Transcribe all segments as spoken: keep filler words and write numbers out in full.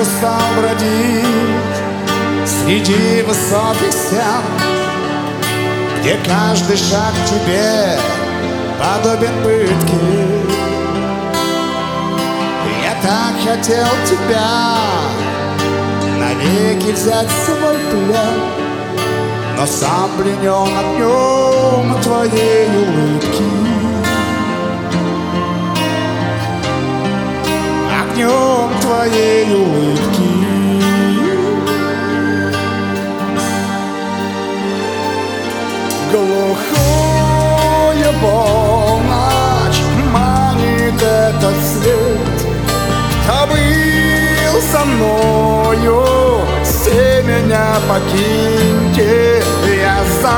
устал бродить среди высоких стен, где каждый шаг тебе подобен пытке. Я так хотел тебя навеки взять в свой плен, но сам пленен огнем твоей улыбки. Огнем твоей улыбки. Глухую полночь манит этот свет. Кто был со мною, все меня покиньте. Я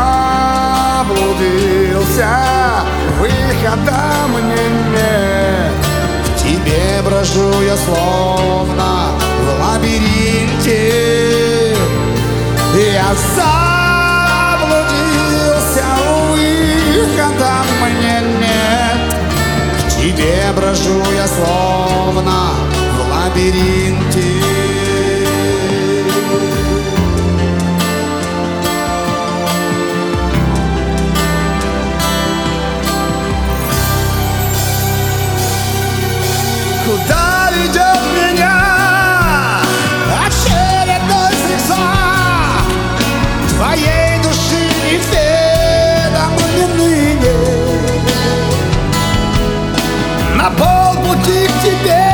заблудился, выхода мне нет. В тебе брожу я словно в лабиринте. Я заблудился, выхода мне нет. К тебе брожу я словно в лабиринте. Куда ведет меня очередной зигзаг твоей души неведомый ныне? На полпути к тебе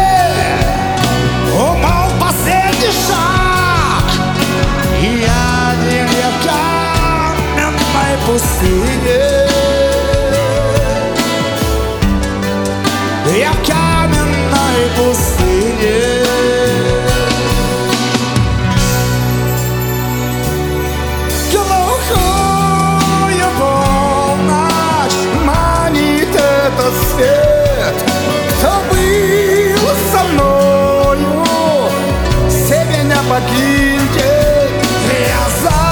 умолк последний шаг, и один я в каменной пустыне. Я в каменной пустыне. Глухую полночь манит этот свет. Кто был со мною, все меня покиньте. Я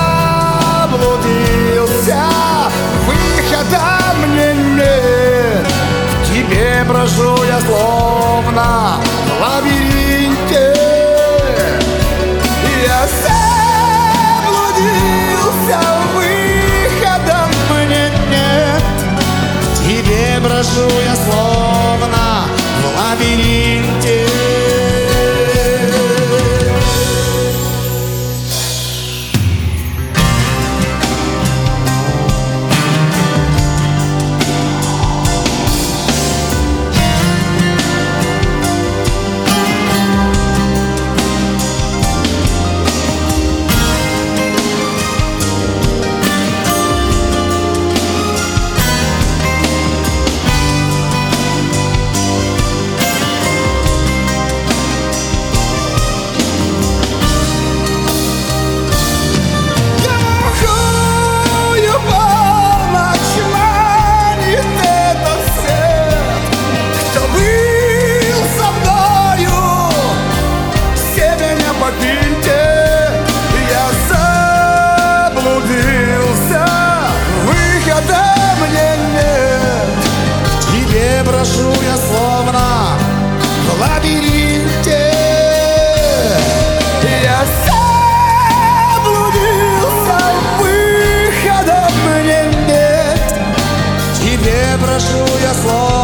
заблудился, выхода мне нет. В тебе брожу я словно в лабиринте. Я заблудился, выхода мне нет. В тебе брожу я словно в лабиринте. Брожу я словно в лабиринте. Я заблудился, выхода мне нет. В тебе брожу я словно